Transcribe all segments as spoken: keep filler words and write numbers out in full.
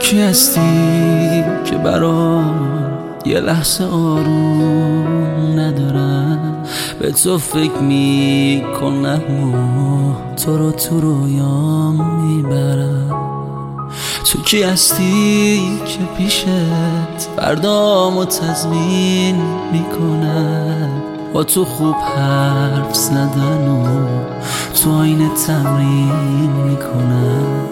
کی هستی که برام یه لحظه آروم ندارم؟ به تو فکر میکنم و تو رو تو رویام میبرم. تو کی هستی که پیشت فردامو تضمین میکنم؟ با تو خوب حرف زدن و تو آینه تمرین میکنم.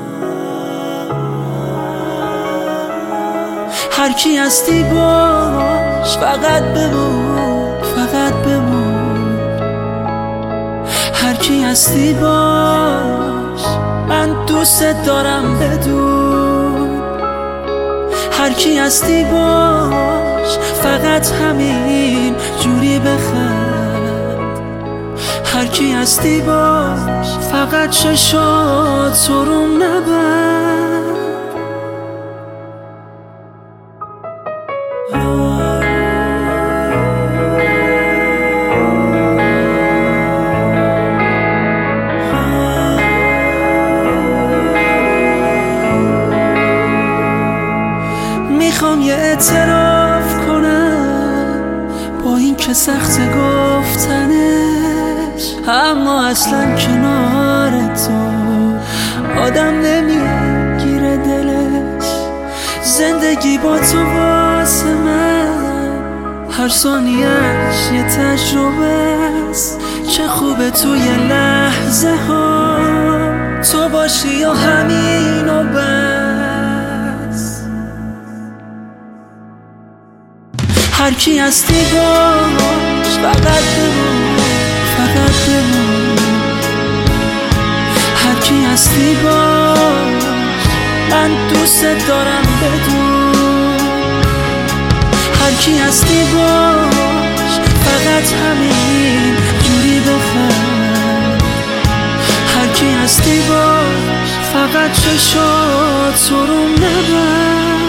هر کی هستی باش، فقط بمون، فقط بمون. هر کی هستی باش، من دوست دارم بدون. هر کی هستی باش، فقط همین جوری بخند. هر کی هستی باش، فقط چشات تو رو نبند. میخوام یه اعتراف کنم با این که سخت گفتنش، اما اصلا کنار تو آدم نمیگیره دلش. زندگی با تو واسه من هر ثانیه‌اش یه تجربه است. چه خوبه توی لحظه ها تو باشی یا همین و بس. هر کی هستی باش، فقط بمون، فقط بمون. هر کی هستی باش، من دوست دارم بدون. هر کی هستی باش، فقط همین جوری بخند. هر کی هستی باش، فقط چشات تو رو نبند.